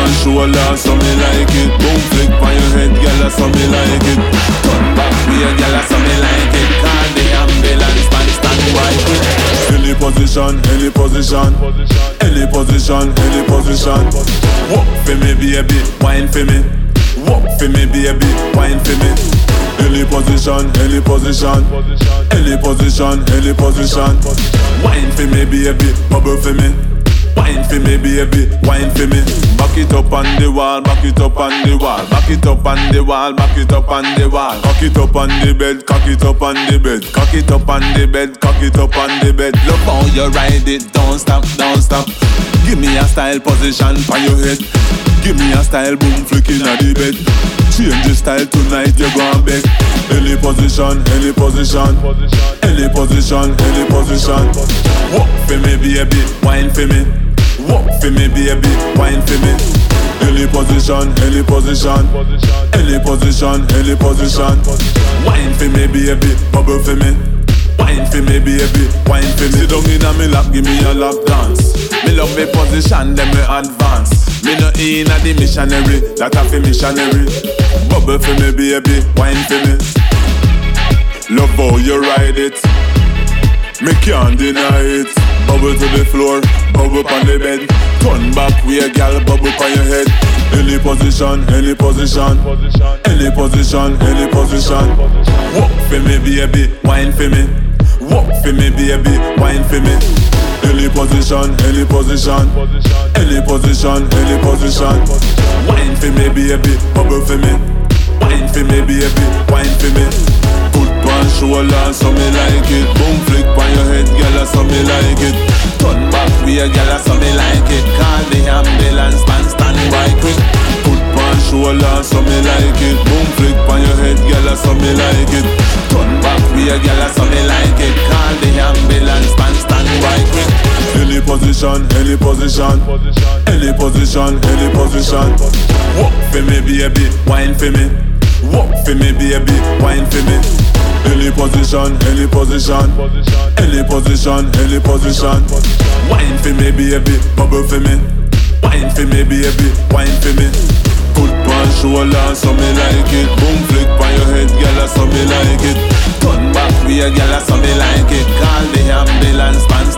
on shoulder, so me like it. Boom flick on your head, girl, so me like it. Turn back way, girl, so me like it. Call the ambulance, stand by it. Any position, any position, any position, any position. Walk for me, baby, wine for me. Walk for me, baby, wine for me. Any position, any position, any position, any position. Wine for me, baby, bubble for me. Wine for me, baby, wine for me. Back it up on the wall, back it up on the wall, back it up on the wall, back it up on the wall. Cock it up on the bed, cock it up on the bed, cock it up on the bed, cock it up on the bed. Love how you ride it, don't stop, don't stop. Give me a style position for your head. Give me a style boom flicking at the bed. Change the style tonight, you go and beg. Any position, any position, any position, any position. Walk for me, baby, wine for me. Walk for me, baby, wine for me. Any position, any position, any position, any position. Wine for me, baby, bubble for me. Wine for me, baby, wine for me. Sit down in a me lap, give me a lap dance. Me love me position, then me advance. Me no in a the missionary, that a fi missionary. Bubble for me, baby, wine for me. Love how you ride it, me can't deny it. Bubble to the floor, bubble on the bed. Turn back way, girl, bubble on your head. Any position, any position, any position, any position. Walk for me, baby, wine for me. Walk for me, baby, wine for me. Any position, any position, any position, any position. Wine for me, baby, bubble for me. Wine for me, baby, wine for me. Put on shoulder, so me like it. Boom flick on your head, girl, so me like it. Turn back way, girl, so me like it. Call the ambulance, stand by quick. Put on shoulder, so me like it. Boom flick on your head, girl, so me like it. Turn back way, girl, so me like it. Call the ambulance, stand by quick. Any position, any position, any position, any position. Walk for me, baby, wine for me. Walk for me, baby, wine for me. Any position, any position, any position, any position. Wine for me, baby, bubble for me. Wine for me, baby, wine for me. Put on shoulder, so me like it. Boom flick on your head, girl, so me like it. Turn back way, girl, so me like it. Call the ambulance,